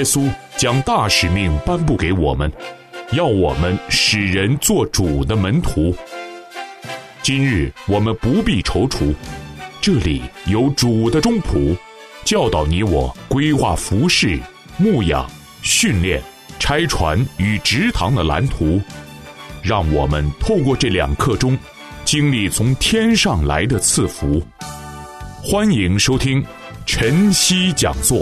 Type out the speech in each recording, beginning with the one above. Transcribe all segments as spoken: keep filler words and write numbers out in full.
稣将大使命颁布给我们，要我们使人做主的门徒。今日我们不必踌躇，这里有主的中仆，教导你我规划服事、牧养、训练、拆船与植堂的蓝图，让我们透过这两刻钟，经历从天上来的赐福。欢迎收听晨曦讲座。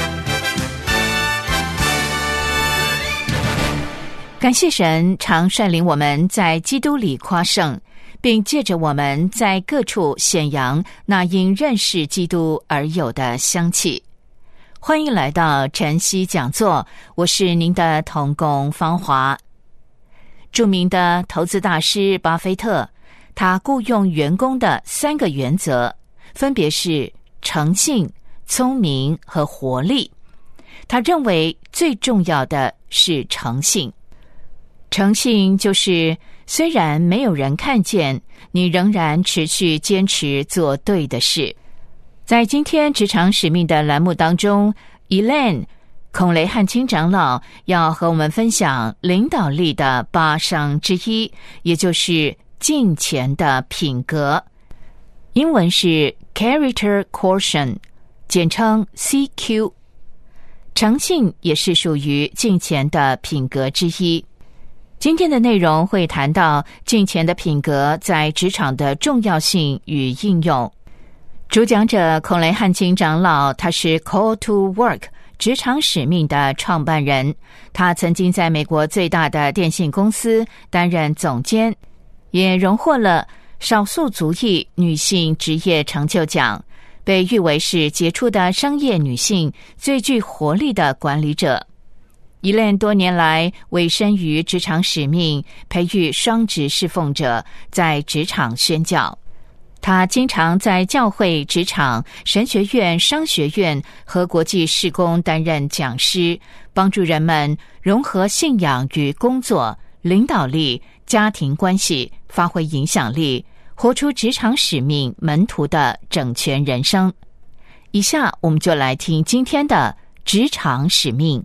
感谢神常率领我们在基督里夸胜，并借着我们在各处显扬那因认识基督而有的香气。欢迎来到晨曦讲座，我是您的同工芳华。著名的投资大师巴菲特，他雇佣员工的三个原则分别是诚信、聪明和活力。他认为最重要的是诚信。诚信就是虽然没有人看见，你仍然持续坚持做对的事。在今天职场使命的栏目当中， Elaine 孔雷汉卿长老要和我们分享领导力的八伤之一，也就是敬虔的品格，英文是 Character Quotient， 简称 C Q。 诚信也是属于敬虔的品格之一。今天的内容会谈到敬虔的品格在职场的重要性与应用。主讲者孔雷汉卿长老，他是 Call to Work 职场使命的创办人，他曾经在美国最大的电信公司担任总监，也荣获了少数族裔女性职业成就奖，被誉为是杰出的商业女性、最具活力的管理者。Elaine多年来委身于职场使命，培育双职侍奉者，在职场宣教。他经常在教会、职场、神学院、商学院和国际事工担任讲师，帮助人们融合信仰与工作、领导力、家庭关系，发挥影响力，活出职场使命门徒的整全人生。以下我们就来听今天的职场使命。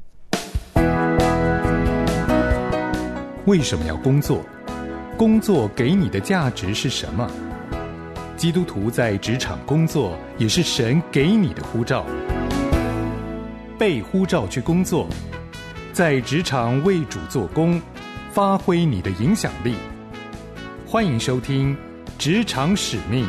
为什么要工作？工作给你的价值是什么？基督徒在职场工作，也是神给你的呼召。被呼召去工作，在职场为主做工，发挥你的影响力。欢迎收听《职场使命》。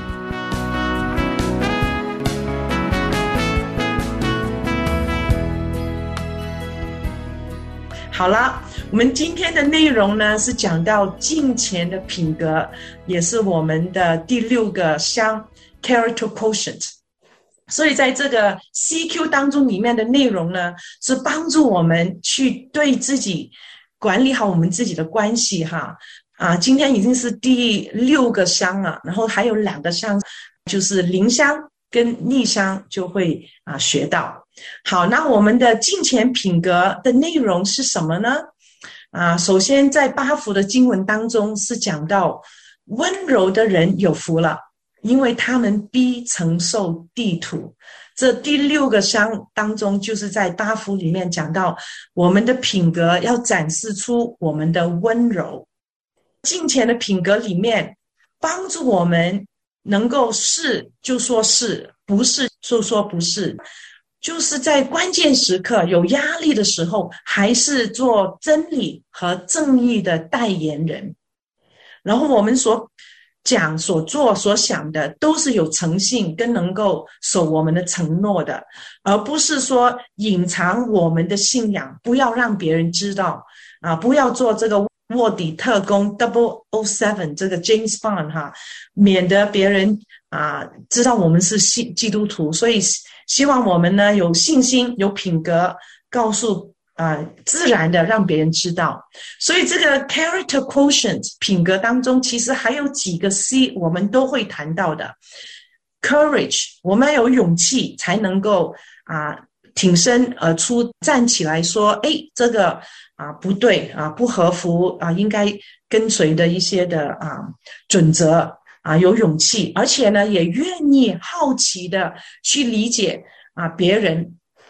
好了，我们今天的内容呢是讲到敬虔的品格，也是我们的第六个项 Character Quotient。 所以在这个 C Q 当中里面的内容呢，是帮助我们去对自己管理好我们自己的关系哈。啊，今天已经是第六个项了，然后还有两个项，就是灵项跟逆项就会啊学到。好，那我们的敬虔品格的内容是什么呢？啊，首先在八福的经文当中是讲到温柔的人有福了，因为他们必承受地土。这第六个项当中就是在八福里面讲到我们的品格要展示出我们的温柔。敬虔的品格里面帮助我们能够是就说是，不是就说不是，就是在关键时刻有压力的时候，还是做真理和正义的代言人。然后我们所讲、所做、所想的都是有诚信跟能够守我们的承诺的，而不是说隐藏我们的信仰，不要让别人知道啊，不要做这个卧底特工 double oh seven 这个 James Bond 哈，免得别人啊知道我们是基督徒。所以希望我们呢有信心、有品格，告诉啊、呃、自然的让别人知道。所以这个 character quotient 品格当中，其实还有几个 C 我们都会谈到的。Courage， 我们要有勇气才能够啊、呃、挺身而出，站起来说，哎，这个啊不对啊，不合乎啊应该跟随的一些的啊准则。啊，有勇气，而且呢，也愿意好奇的去理解啊别人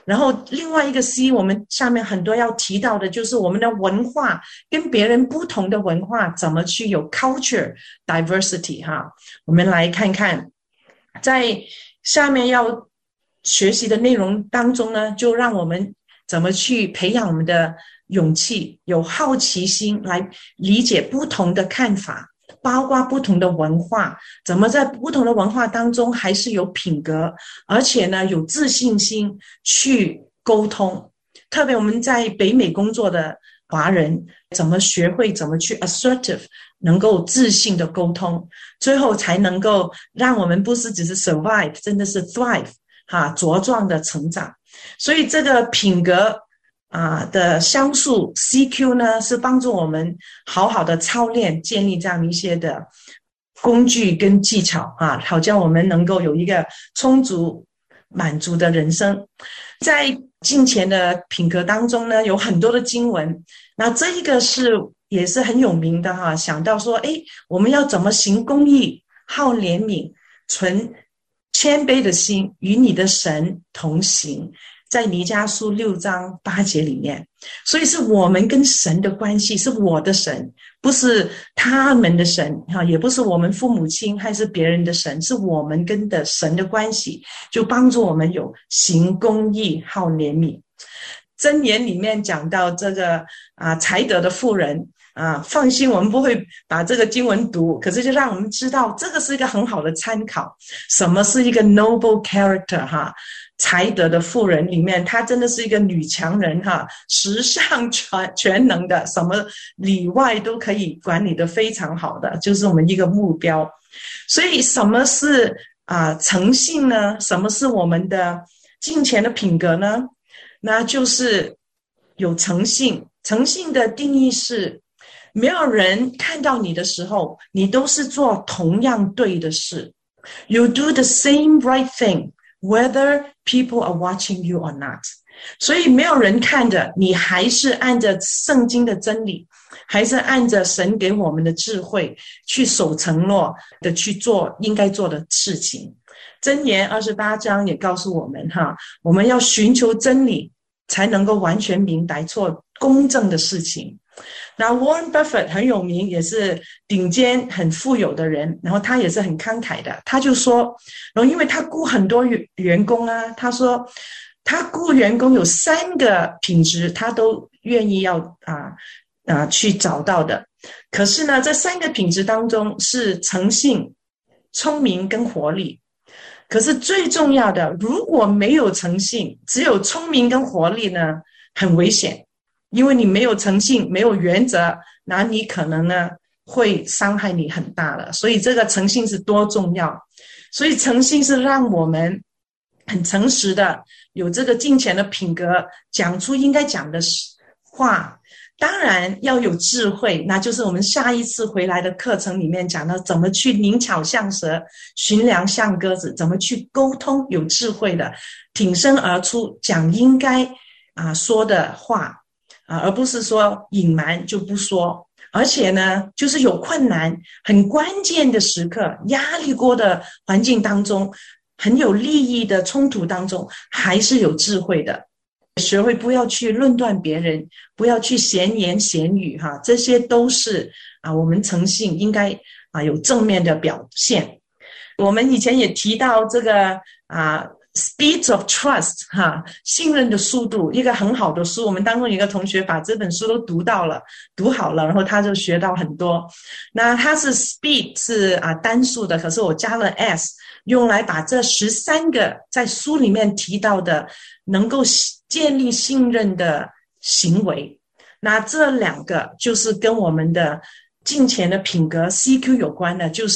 然后另外一个 C， 我们下面很多要提到的就是我们的文化跟别人不同的文化怎么去有 culture diversity 哈。我们来看看，在下面要学习的内容当中呢，就让我们怎么去培养我们的勇气，有好奇心来理解不同的看法，包括不同的文化，怎么在不同的文化当中还是有品格，而且呢有自信心去沟通。特别我们在北美工作的华人，怎么学会怎么去 assertive， 能够自信的沟通，最后才能够让我们不是只是 survive， 真的是 thrive 哈，茁壮的成长。所以这个品格啊的像素 C Q 呢，是帮助我们好好的操练，建立这样一些的工具跟技巧啊，好叫我们能够有一个充足满足的人生。在金钱的品格当中呢，有很多的经文，那这一个是也是很有名的哈。想到说，诶，我们要怎么行公义，好怜悯，存谦卑的心，与你的神同行，在弥迦书六章八节里面。所以是我们跟神的关系，是我的神，不是他们的神，也不是我们父母亲还是别人的神，是我们跟的神的关系，就帮助我们有行公义，好怜悯。箴言里面讲到这个啊，才德的妇人啊，放心，我们不会把这个经文读，可是就让我们知道这个是一个很好的参考。什么是一个 noble character 哈？才德的妇人里面，她真的是一个女强人哈，时尚全全能的，什么里外都可以管理的非常好的，就是我们一个目标。所以什么是啊诚信呢？什么是我们的金钱的品格呢？那就是有诚信。诚信的定义是，没有人看到你的时候，你都是做同样对的事。You do the same right thing, whether people are watching you or not. 所以没有人看着你，还是按着圣经的真理，还是按着神给我们的智慧去守承诺的去做应该做的事情。箴言二十八章也告诉我们哈，我们要寻求真理，才能够完全明白做公正的事情。那 Warren Buffett 很有名，也是顶尖很富有的人，然后他也是很慷慨的，他就说，然后因为他雇很多员工啊，他说他雇员工有三个品质他都愿意要啊啊去找到的，可是呢这三个品质当中是诚信、聪明跟活力。可是最重要的，如果没有诚信，只有聪明跟活力呢，很危险。因为你没有诚信，没有原则，那你可能呢会伤害你很大了。所以这个诚信是多重要。所以诚信是让我们很诚实的，有这个金钱的品格，讲出应该讲的话。当然要有智慧，那就是我们下一次回来的课程里面讲到怎么去灵巧像蛇，驯良像鸽子，怎么去沟通，有智慧的挺身而出，讲应该啊说的话啊，而不是说隐瞒就不说。而且呢，就是有困难、很关键的时刻、压力锅的环境当中，很有利益的冲突当中，还是有智慧的。学会不要去论断别人，不要去闲言闲语哈，这些都是啊我们诚信应该啊有正面的表现。我们以前也提到这个啊 Speed of Trust 哈，信任的速度，一个很好的书。我们当中有一个同学把这本书都读到了，读好了，然后他就学到很多。那他是 Speed 是啊单数的，可是我加了 S， 用来把这十三个在书里面提到的能够建立信任的行为。那这两个就是跟我们的金钱的品格 C Q 有关的，就是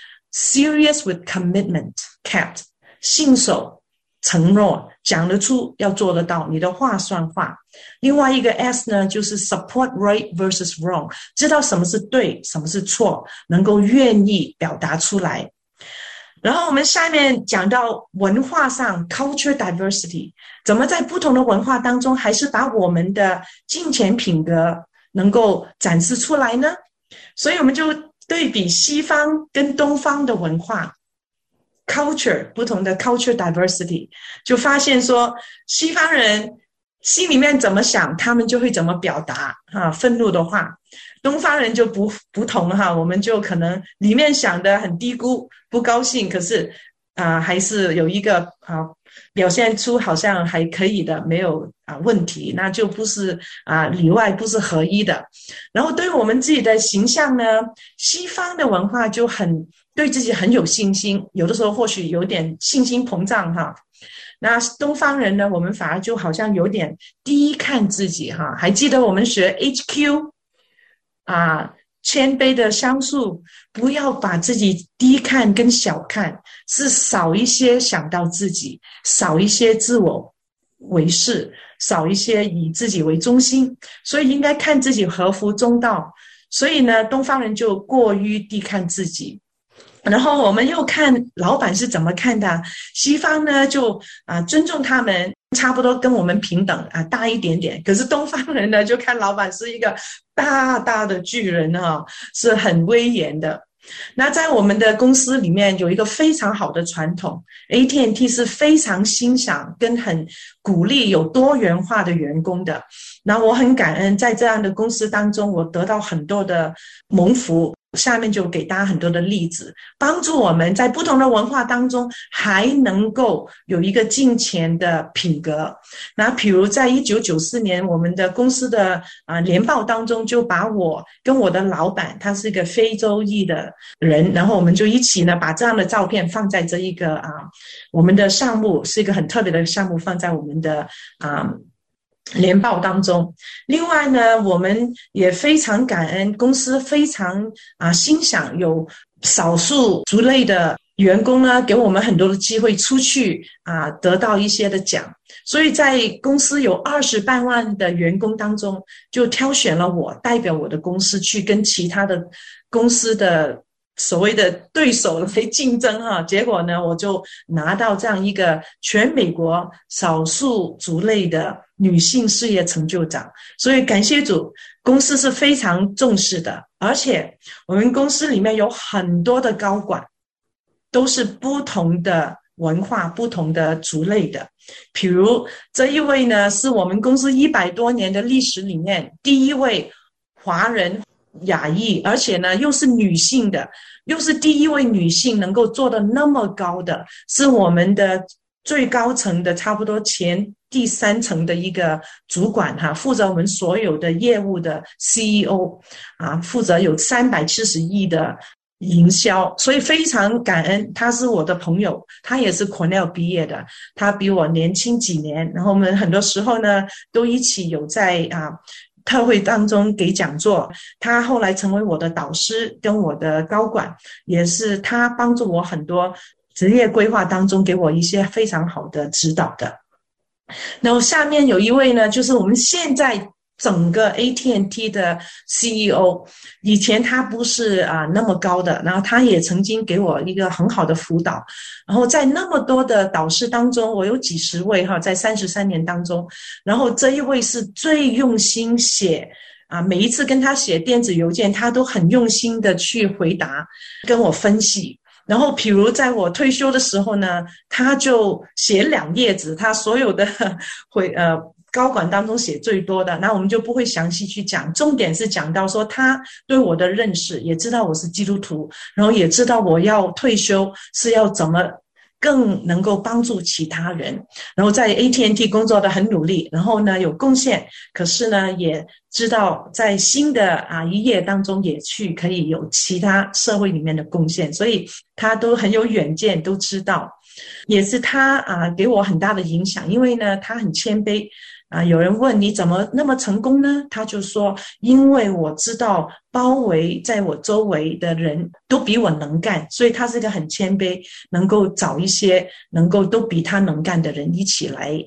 Serious with commitment kept， 信守承诺，讲得出要做得到，你的话算话。另外一个 S 呢，就是 support right versus wrong， 知道什么是对，什么是错，能够愿意表达出来。然后我们下面讲到文化上 culture diversity， 怎么在不同的文化当中还是把我们的金钱品格能够展示出来呢？所以我们就对比西方跟东方的文化。 culture 不同的 culture diversity， 就发现说西方人心里面怎么想，他们就会怎么表达啊，愤怒的话。东方人就不不同哈，我们就可能里面想的很低估，不高兴，可是啊、呃、还是有一个啊、呃、表现出好像还可以的，没有啊、呃、问题，那就不是啊、呃、里外不是合一的。然后对于我们自己的形象呢，西方的文化就很对自己很有信心，有的时候或许有点信心膨胀哈。那东方人呢，我们反而就好像有点低看自己哈。还记得我们学 H Q 啊，谦卑的相处，不要把自己低看跟小看，是少一些想到自己，少一些自我为是，少一些以自己为中心，所以应该看自己合乎中道。所以呢，东方人就过于低看自己。然后我们又看老板是怎么看的，西方呢就啊尊重他们，差不多跟我们平等啊，大一点点。可是东方人呢，就看老板是一个大大的巨人啊，是很威严的。那在我们的公司里面有一个非常好的传统 ，A T and T 是非常欣赏跟很鼓励有多元化的员工的。那我很感恩，在这样的公司当中，我得到很多的蒙福。下面就给大家很多的例子，帮助我们在不同的文化当中还能够有一个敬虔的品格。那比如在一九九四年，我们的公司的啊、呃、年报当中就把我跟我的老板，他是一个非洲裔的人，然后我们就一起呢把这样的照片放在这一个啊、呃、我们的项目，是一个很特别的项目，放在我们的啊。呃年报当中。另外呢，我们也非常感恩公司非常啊欣赏有少数族类的员工呢，给我们很多的机会出去啊得到一些的奖。所以在公司有二十半万的员工当中，就挑选了我代表我的公司去跟其他的公司的所谓的对手来竞争哈，结果呢，我就拿到这样一个全美国少数族类的女性事业成就奖。所以感谢主，公司是非常重视的，而且我们公司里面有很多的高管都是不同的文化、不同的族类的。比如这一位呢，是我们公司一百多年的历史里面第一位华人亚裔，而且呢又是女性的，又是第一位女性能够做得那么高的，是我们的最高层的差不多前第三层的一个主管哈，负责我们所有的业务的 C E O 啊，负责有三百七十亿的营销，所以非常感恩。他是我的朋友，他也是 Cornell 毕业的，他比我年轻几年，然后我们很多时候呢都一起有在啊特会当中给讲座。他后来成为我的导师跟我的高管，也是他帮助我很多职业规划当中给我一些非常好的指导的。然后下面有一位呢，就是我们现在整个 A T and T 的 C E O， 以前他不是啊那么高的，然后他也曾经给我一个很好的辅导。然后在那么多的导师当中，我有几十位哈，在三十三年当中，然后这一位是最用心写啊，每一次跟他写电子邮件，他都很用心的去回答，跟我分析。然后比如在我退休的时候呢，他就写两页纸，他所有的回呃高管当中写最多的，那我们就不会详细去讲，重点是讲到说他对我的认识，也知道我是基督徒，然后也知道我要退休是要怎么更能够帮助其他人，然后在 A T and T 工作的很努力，然后呢有贡献，可是呢也知道在新的啊一页当中也去可以有其他社会里面的贡献，所以他都很有远见，都知道。也是他啊给我很大的影响，因为呢他很谦卑啊，有人问你怎么那么成功呢？他就说，因为我知道包围在我周围的人都比我能干，所以他是一个很谦卑，能够找一些能够都比他能干的人一起来啊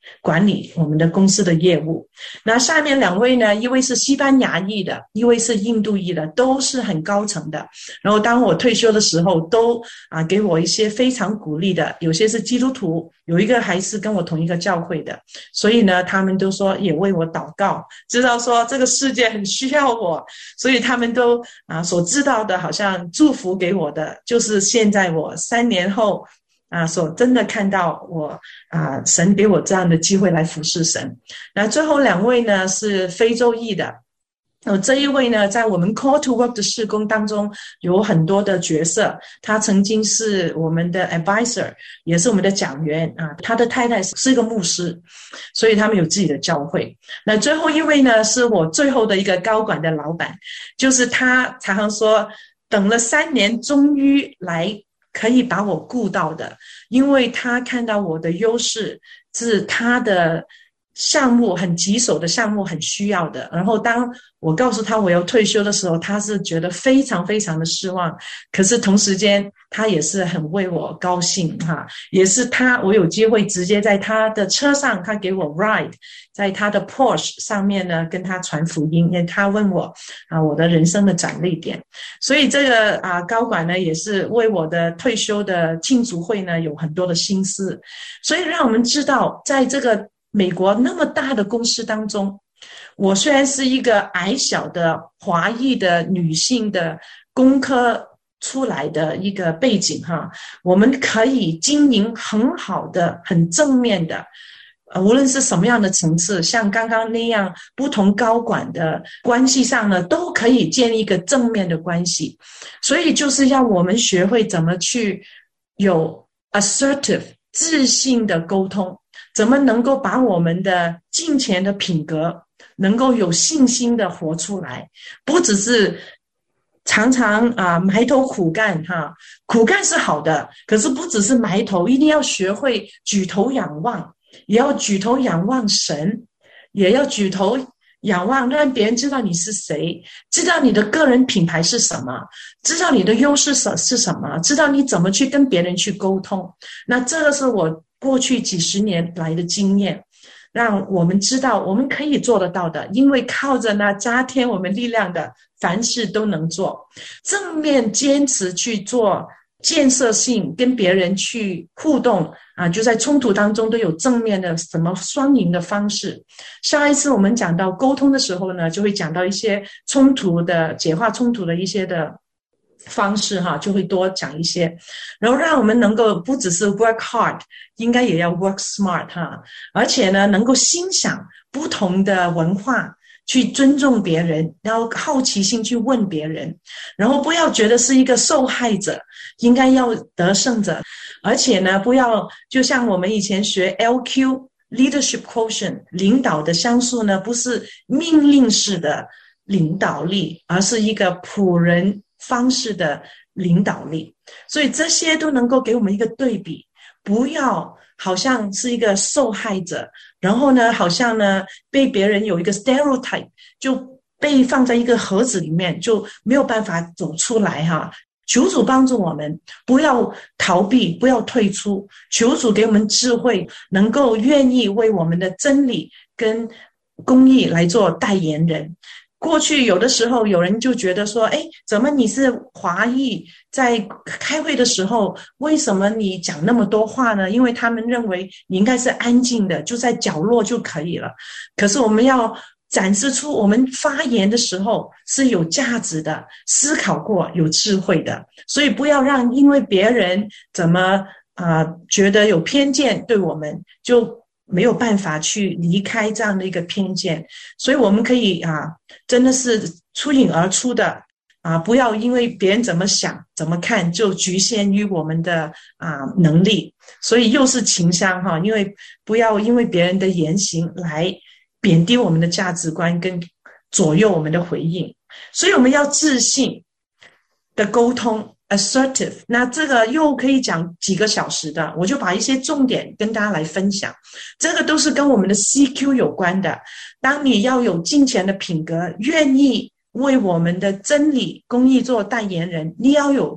管理我们的公司的业务。那下面两位呢，一位是西班牙裔的，一位是印度裔的，都是很高层的。然后当我退休的时候，都啊给我一些非常鼓励的，有些是基督徒，有一个还是跟我同一个教会的，所以呢，他们都说也为我祷告，知道说这个世界很需要我，所以他们都啊所知道的，好像祝福给我的，就是现在我三年后。啊，所真的看到我啊，神给我这样的机会来服侍神。那最后两位呢是非洲裔的，呃，这一位呢在我们 Call to Work 的事工当中有很多的角色，他曾经是我们的 advisor， 也是我们的讲员啊，他的太太是一个牧师，所以他们有自己的教会。那最后一位呢是我最后的一个高管的老板，就是他常常说等了三年终于来可以把我顾到的，因为他看到我的优势是他的项目很棘手的项目很需要的，然后当我告诉他我要退休的时候，他是觉得非常非常的失望，可是同时间他也是很为我高兴哈，也是他我有机会直接在他的车上，他给我 ride， 在他的 Porsche 上面呢跟他传福音，因为他问我啊我的人生的转捩点，所以这个啊高管呢也是为我的退休的庆祝会呢有很多的心思，所以让我们知道在这个美国那么大的公司当中，我虽然是一个矮小的华裔的女性的工科出来的一个背景哈，我们可以经营很好的很正面的，呃，无论是什么样的层次，像刚刚那样不同高管的关系上呢，都可以建立一个正面的关系。所以就是要我们学会怎么去有 assertive 自信的沟通，怎么能够把我们的敬虔的品格能够有信心的活出来，不只是常常啊埋头苦干哈，苦干是好的，可是不只是埋头，一定要学会举头仰望，也要举头仰望神，也要举头仰望，让别人知道你是谁，知道你的个人品牌是什么，知道你的优势是什么，知道你怎么去跟别人去沟通。那这个是我过去几十年来的经验，让我们知道我们可以做得到的，因为靠着那加添我们力量的，凡事都能做。正面坚持去做建设性跟别人去互动啊，就在冲突当中都有正面的什么双赢的方式。下一次我们讲到沟通的时候呢，就会讲到一些冲突的解化冲突的一些的方式哈，就会多讲一些，然后让我们能够不只是 work hard， 应该也要 work smart 哈，而且呢能够欣赏不同的文化，去尊重别人，然后好奇心去问别人，然后不要觉得是一个受害者，应该要得胜者，而且呢不要就像我们以前学 L Q leadership quotient 领导的像素呢，不是命令式的领导力，而是一个仆人方式的领导力，所以这些都能够给我们一个对比，不要好像是一个受害者，然后呢好像呢被别人有一个 stereotype 就被放在一个盒子里面，就没有办法走出来哈。求主帮助我们，不要逃避，不要退出，求主给我们智慧，能够愿意为我们的真理跟公义来做代言人。过去有的时候有人就觉得说，诶，怎么你是华裔，在开会的时候为什么你讲那么多话呢？因为他们认为你应该是安静的，就在角落就可以了。可是我们要展示出我们发言的时候是有价值的，思考过，有智慧的，所以不要让因为别人怎么啊、呃、觉得有偏见对我们，就没有办法去离开这样的一个偏见。所以我们可以啊，真的是出颖而出的啊，不要因为别人怎么想怎么看就局限于我们的啊能力。所以又是情商哈，因为不要因为别人的言行来贬低我们的价值观跟左右我们的回应。所以我们要自信的沟通 assertive， 那这个又可以讲几个小时的，我就把一些重点跟大家来分享。这个都是跟我们的 C Q 有关的。当你要有敬虔的品格，愿意为我们的真理公义做代言人，你要有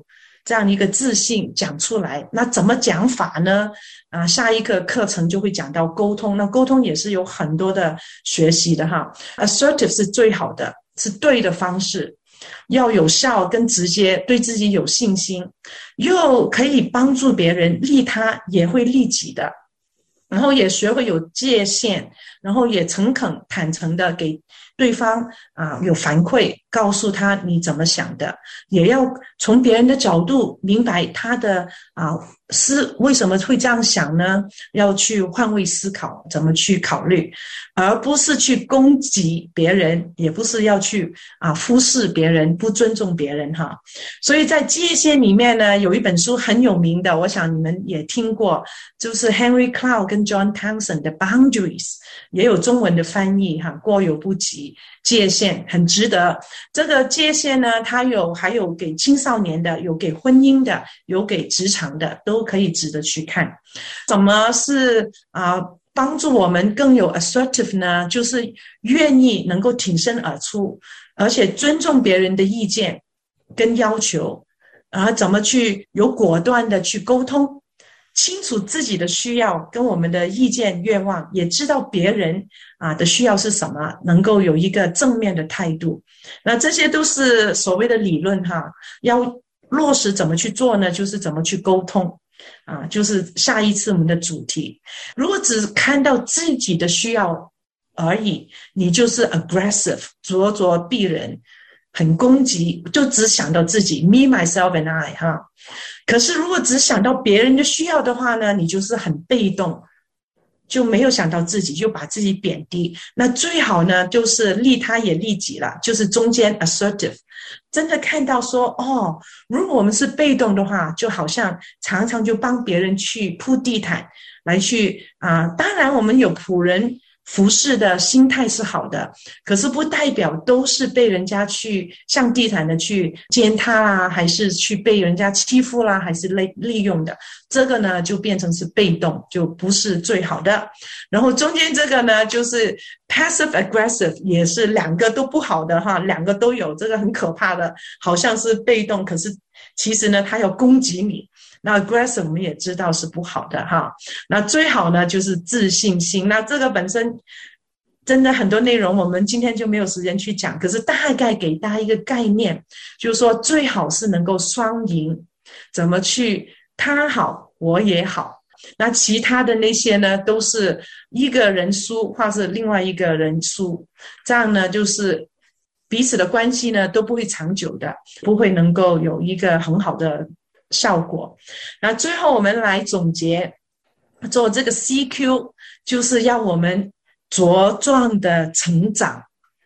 这样一个自信讲出来。那怎么讲法呢？啊，下一个课程就会讲到沟通。那沟通也是有很多的学习的哈。Assertive 是最好的，是对的方式，要有效跟直接，对自己有信心，又可以帮助别人，利他也会利己的。然后也学会有界限，然后也诚恳坦诚的给对方啊、呃、有反馈，告诉他你怎么想的，也要从别人的角度明白他的啊、呃、思为什么会这样想呢？要去换位思考，怎么去考虑，而不是去攻击别人，也不是要去啊、呃、忽视别人，不尊重别人哈。所以在界限里面呢，有一本书很有名的，我想你们也听过，就是 Henry Cloud 跟 John Townsend 的 Boundaries， 也有中文的翻译哈，过犹不及，界限很值得。这个界限呢，它有还有给青少年的，有给婚姻的，有给职场的，都可以值得去看。什么是啊、呃、帮助我们更有 assertive 呢？就是愿意能够挺身而出，而且尊重别人的意见跟要求，啊，怎么去有果断的去沟通，清楚自己的需要跟我们的意见愿望，也知道别人啊的需要是什么，能够有一个正面的态度。那这些都是所谓的理论哈，要落实怎么去做呢？就是怎么去沟通啊，就是下一次我们的主题。如果只看到自己的需要而已，你就是 aggressive， 咄咄逼人，很攻击，就只想到自己 me myself and I 哈。可是如果只想到别人的需要的话呢，你就是很被动，就没有想到自己，就把自己贬低。那最好呢就是利他也利己了，就是中间 assertive， 真的看到说哦，如果我们是被动的话，就好像常常就帮别人去铺地毯来去啊、呃，当然我们有仆人服侍的心态是好的，可是不代表都是被人家去像地毯的去践踏啦，还是去被人家欺负啦，还是利利用的，这个呢就变成是被动，就不是最好的。然后中间这个呢就是 passive aggressive， 也是两个都不好的哈，两个都有，这个很可怕的，好像是被动，可是其实呢他要攻击你。那 aggressive 我们也知道是不好的哈，那最好呢就是自信心。那这个本身真的很多内容我们今天就没有时间去讲，可是大概给大家一个概念，就是说最好是能够双赢，怎么去他好我也好，那其他的那些呢都是一个人输或是另外一个人输，这样呢就是彼此的关系呢都不会长久的，不会能够有一个很好的效果。那最后我们来总结，做这个 C Q 就是要我们茁壮的成长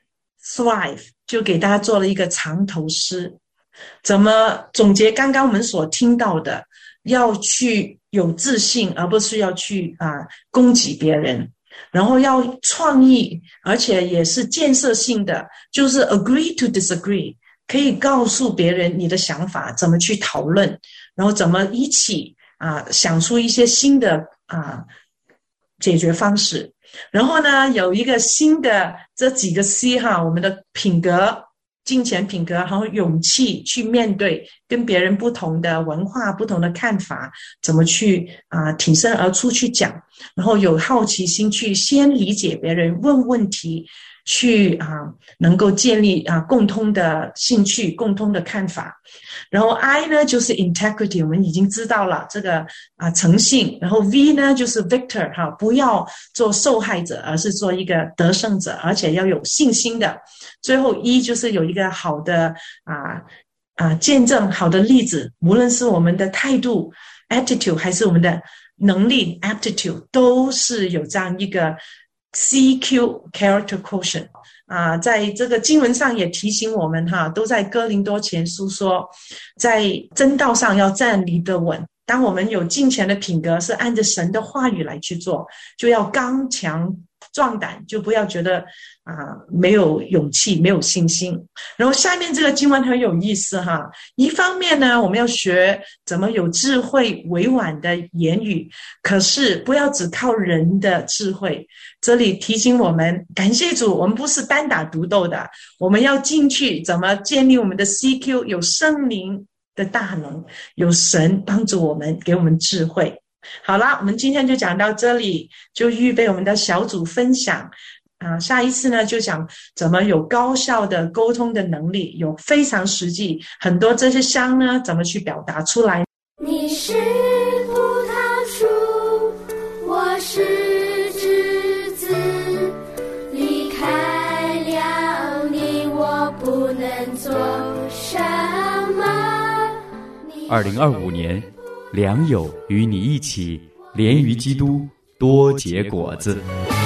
thrive， 就给大家做了一个长头诗。怎么总结刚刚我们所听到的，要去有自信，而不是要去啊攻击别人，然后要创意，而且也是建设性的，就是 agree to disagree， 可以告诉别人你的想法，怎么去讨论，然后怎么一起啊想出一些新的啊解决方式。然后呢有一个新的这几个 C 哈，我们的品格，金钱品格，然后勇气去面对跟别人不同的文化不同的看法，怎么去啊挺身而出去讲，然后有好奇心去先理解别人，问问题，去啊能够建立啊共通的兴趣，共通的看法。然后 I 呢就是 integrity， 我们已经知道了这个啊诚信。然后 V 呢就是 victor 哈，不要做受害者，而是做一个得胜者，而且要有信心的。最后 E 就是有一个好的啊啊见证，好的例子，无论是我们的态度 attitude 还是我们的能力 aptitude， 都是有这样一个 C Q character quotient。啊，在这个经文上也提醒我们哈，都在哥林多前书说，在真道上要站立得稳。当我们有敬虔的品格，是按着神的话语来去做，就要刚强壮胆，就不要觉得啊没有勇气，没有信心。然后下面这个经文很有意思哈，一方面呢，我们要学怎么有智慧委婉的言语，可是不要只靠人的智慧。这里提醒我们，感谢主，我们不是单打独斗的，我们要进去怎么建立我们的 C Q， 有圣灵的大能，有神帮助我们，给我们智慧。好啦，我们今天就讲到这里，就预备我们的小组分享啊，下一次呢就讲怎么有高效的沟通的能力，有非常实际，很多这些香呢怎么去表达出来。 你是葡萄树，我是枝子，离开了你，我不能做什么。 二零二五年，良友与你一起连于基督，多结果子。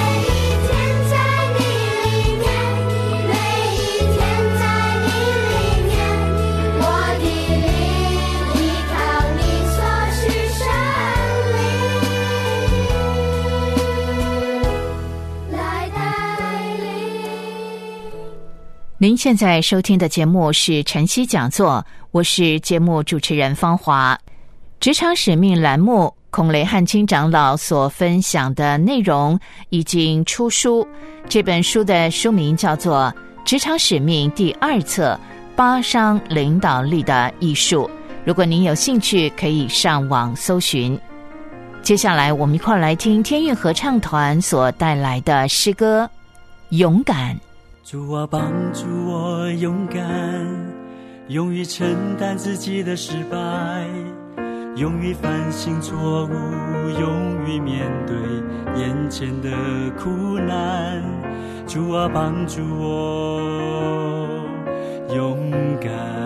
您现在收听的节目是晨曦讲座，我是节目主持人方华。职场使命栏目孔雷汉卿长老所分享的内容已经出书，这本书的书名叫做《职场使命》第二册，八商领导力的艺术。如果您有兴趣，可以上网搜寻。接下来我们一块来听天韵合唱团所带来的诗歌《勇敢》。 主啊，帮助我勇敢，勇于承担自己的失败，勇于反省错误，勇于面对眼前的苦难。主啊，帮助我勇敢，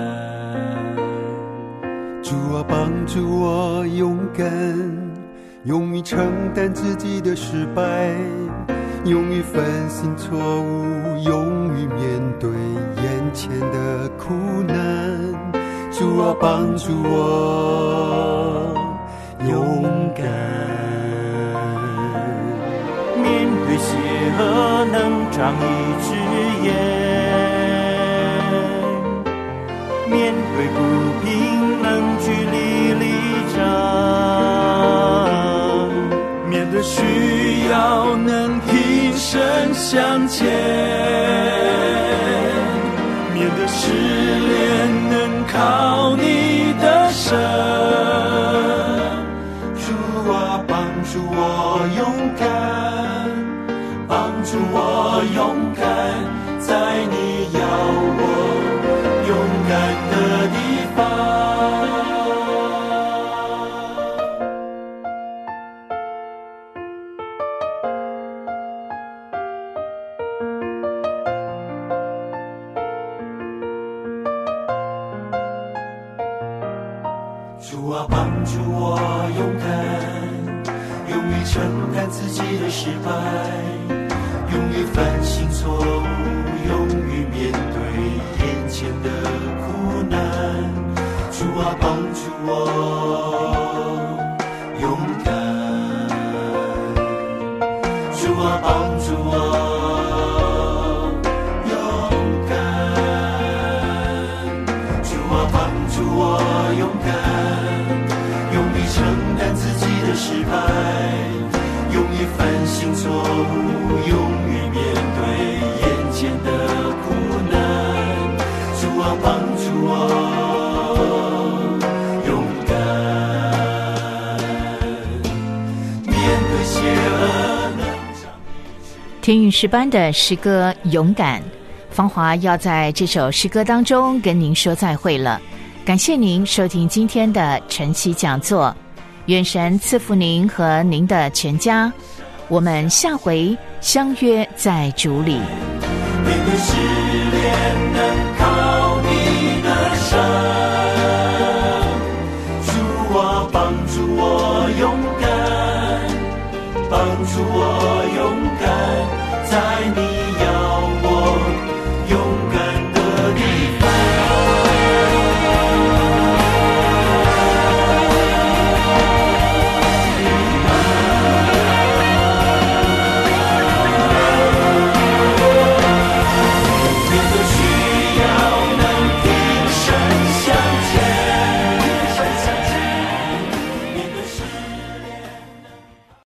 主啊，帮助我勇敢，勇于承担自己的失败，勇于反省错误，勇于面对眼前的苦难。主啊，帮助我勇敢， 面对邪恶能仗义执言，面对不平能据理力争，面对需要能挺身向前，面对失恋能靠你的神。 主啊，帮助我勇敢，帮助我勇敢，在你要我勇敢的地方。主啊，帮助我勇敢，勇于承担自己的失败，勇于反省错误，勇于面对眼前的苦难。主啊，帮助我勇敢，主啊，帮助我勇敢，主啊，帮助我勇敢，勇于承担自己的失败，勇于反省错误，勇于面对眼前的苦难。主啊，帮助我勇敢，面对邪恶能仗义执言。 天韵诗班的诗歌《勇敢》，芳华要在这首诗歌当中跟您说再会了。感谢您收听今天的晨曦讲座，愿神赐福您和您的全家。我们下回相约在主里。 面对失恋能靠你的神。